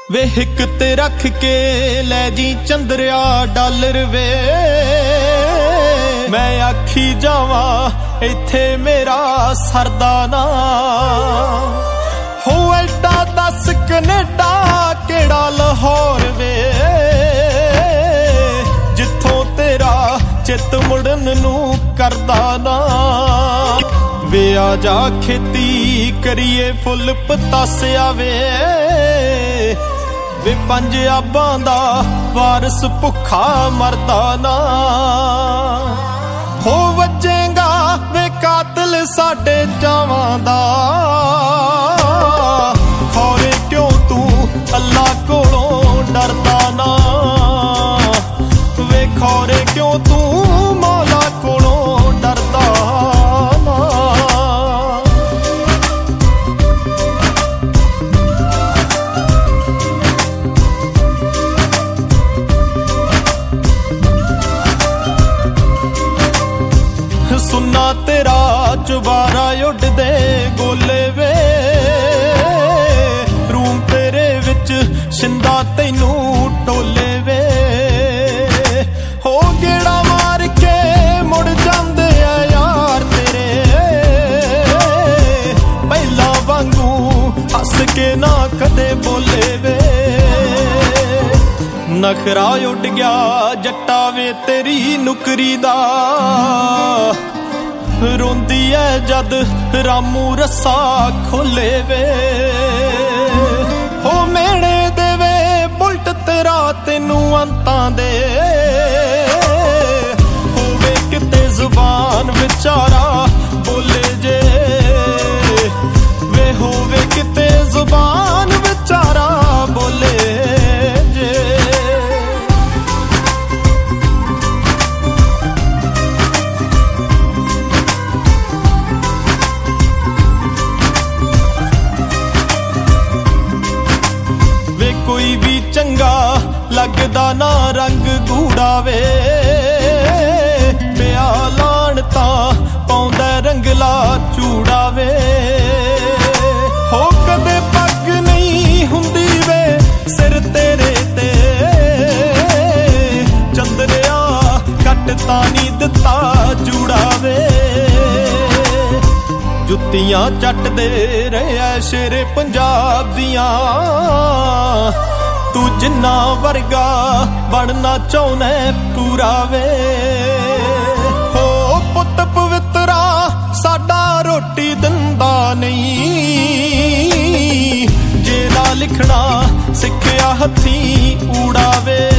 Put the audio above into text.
वे हिक ते रख के लै जी चंद्रिया डालर वे मैं आखी जावा इत्थे मेरा सरदा ना हो एडा दस कनेडा केड़ा लाहौर वे जिथों तेरा चित मुड़न नू करदा ना वे आ जा खेती करिए फुल पतासिया वे वे पंजाबां दा वारस भुखा मरदा ना हो वजेगा वे कातिल साडे जावां दा खौरे क्यों तू अल्लाह कोलों डरदा ना वे खौरे क्यों तू मौला कोलों डरदा ना। सुन्ना तेरा चुबारा उड़दे गोले वे रूम तेरे विच शिंदा तैनू टोले वे हो गेड़ा मार के मुड़ जांदे आ यार तेरे पहला वांगू हस के ना कदे बोले वे नखरा उड़ गया जट्टा वे तेरी नुकरी दा रोंदी है जद रामू रस्सा खोले वे हो मेणे देवे बुलट तेरा तेनू अंतां दे होवे किते जुबान विचारा बोले जे वे होवे किते जुबान विचारा बोले जे। कोई भी चंगा लगदा ना रंग गूड़ा वे पिया लाण तां पाउंदा रंगला चूड़ा वे हो कदे पग नहीं हुंदी वे सिर तेरे ते चंद्रिया कट तां नी दिता जूड़ा वे जुत्तियां चट दे रहे शेरे पंजाब दियां तू जिन्ना वर्गा बनना चाहना पूरा वे हो पुत पवित्रा साडा रोटी दिंदा नहीं जेड़ा लिखना सिखया हथी ऊड़ा वे।